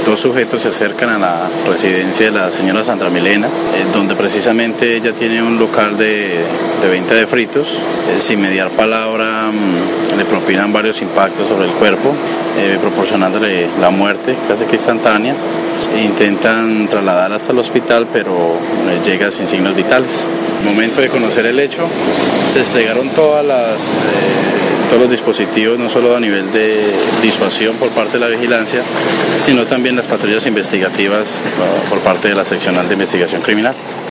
dos sujetos se acercan a la residencia de la señora Sandra Milena, donde precisamente ella tiene un local de venta de fritos. Sin mediar palabra, le propinan varios impactos sobre el cuerpo, proporcionándole la muerte casi que instantánea. Intentan trasladarla hasta el hospital, pero llega sin signos vitales. Al momento de conocer el hecho, se desplegaron todos los dispositivos, no solo a nivel de disuasión por parte de la vigilancia, sino también las patrullas investigativas por parte de la seccional de investigación criminal.